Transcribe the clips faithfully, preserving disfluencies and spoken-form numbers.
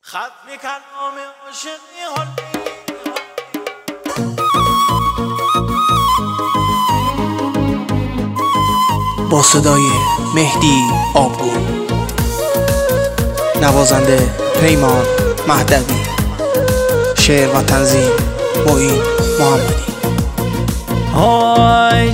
ختم کلام عاشقی حالی با صدای مهدی آبگو، نوازنده پیمان مهدوی، شعر و تنظیم معین محمدی. های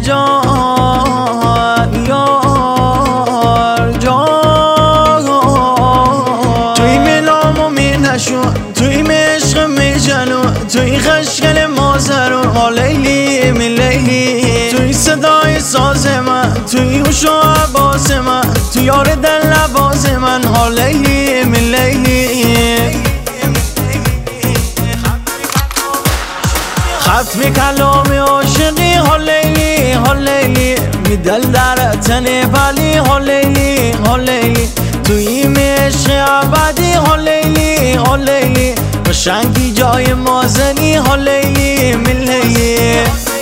جان یار جان، توی ملامو می نشون، توی مشق می جلو، توی خشکل مازرو ها لیلی می لیلی، توی صدای ساز من، توی اوش و عباس من، توی یار دل لباس من ها لیلی می لیلی. ختم کلام عاشقی ها لیلی ها لیلی، می دل در تن بلی ها لیلی ها لیلی، توی مشق ابدی ها لیلی ها لیلی، قشنگی جای مازنی ها لیلی می لیلی.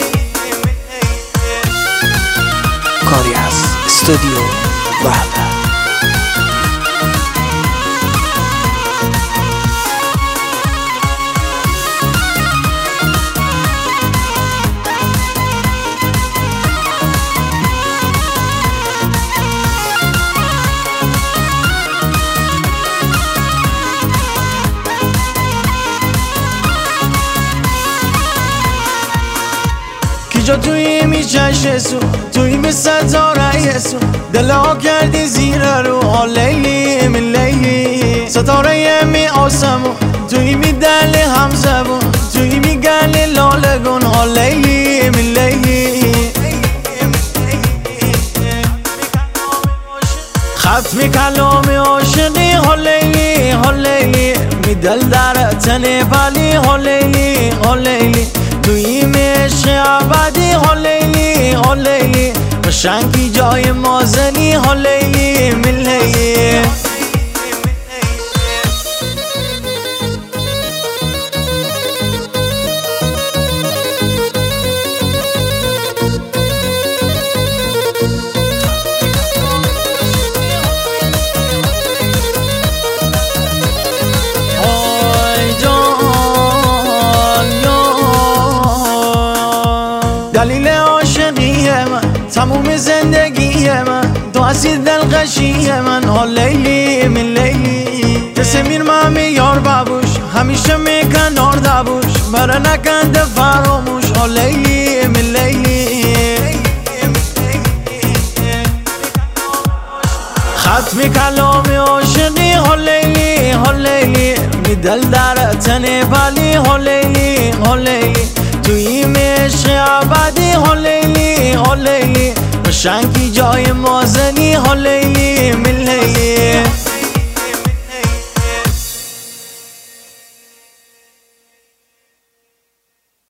کاری از استودیو وحدت. جا توی می چشسو، توی می ستاره یسو، دلا کردی زیر رو ها لیلی می لیلی، ستاره می آسمون، توی می دل هم زبون، توی می گل لالگون ها لیلی می لیلی. ختم کلام عاشقی ها لیلی ها لیلی، می دل در تن بلی ها لیلی ها لیلی، توی مشق ابدی ها لیلی ها لیلی، قشنگی جای مازنی ها لیلی می لیلی. دلیل عاشقی من، تموم زندگی من، تو هستی دلغشی من ها لیلی می لیلی. تسمیر مامی یار بابوش، همیشه می کنار دبوش، برا نکنده فراموش ها لیلی می لیلی. ختم کلام عاشقی ها لیلی ها لیلی، می دل در تن بلی ها لیلی ها لیلی، توی مشق ابدی ها لیلی ها لیلی، قشنگی جای مازنی ها لیلی می لیلی.